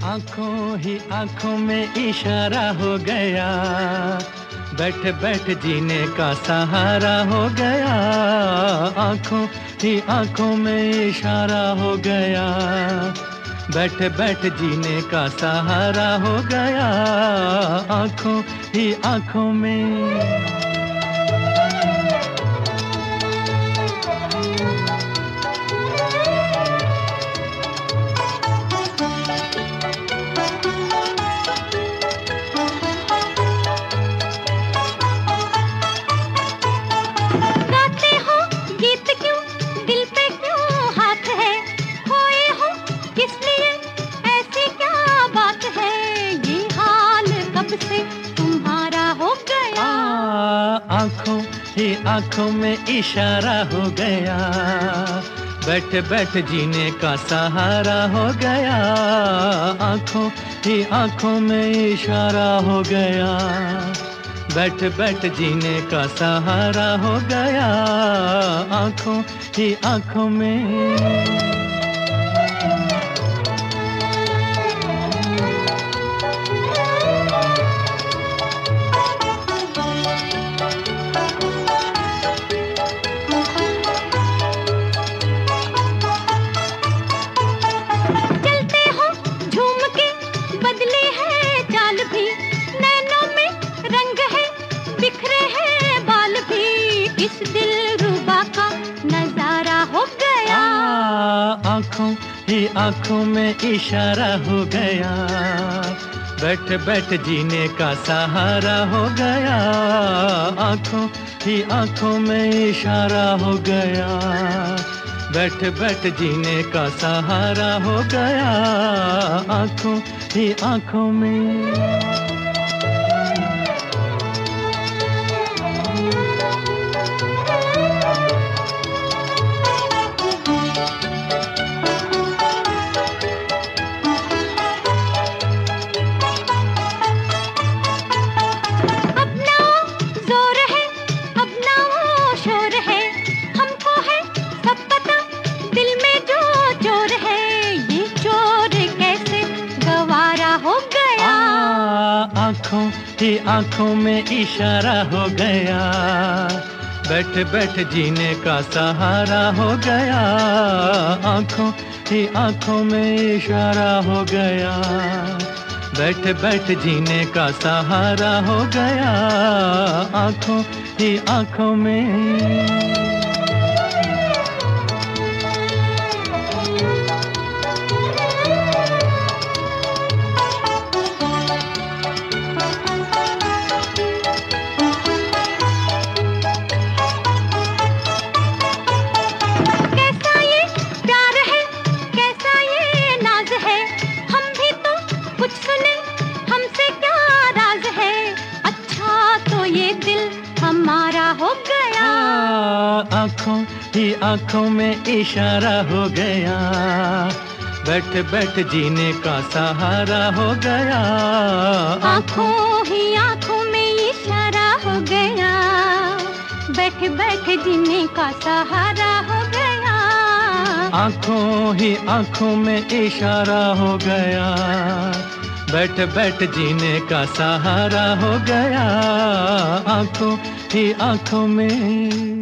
आंखों ही आंखों में इशारा हो गया, बैठ बैठ जीने का सहारा हो गया। आंखों ही आंखों में इशारा हो गया, बैठ बैठ जीने का सहारा हो गया। आंखों ही आंखों में। आंखों ही आंखों में इशारा हो गया, बैठ बैठ जीने का सहारा हो गया। आंखों ही आंखों में इशारा हो गया, बैठ बैठ जीने का सहारा हो गया। आंखों ही आंखों में। आंखों ही आंखों में इशारा हो गया, बैठ बैठ जीने का सहारा हो गया। आंखों ही आंखों में इशारा हो गया, बैठ बैठ जीने का सहारा हो गया। आंखों ही आंखों में। आंखों ही आंखों में इशारा हो गया, बैठ बैठ जीने का सहारा हो गया। आंखों ही आंखों में इशारा हो गया, बैठ बैठ जीने का सहारा हो गया। आंखों ही आंखों में। आंखों ही आंखों में इशारा हो गया, बैठ बैठ जीने का सहारा हो गया। आंखों ही आंखों में इशारा हो गया, बैठ बैठ जीने का सहारा हो गया। आंखों ही आंखों में इशारा हो गया, बैठ बैठ जीने का सहारा हो गया। आंखों ही आंखों में।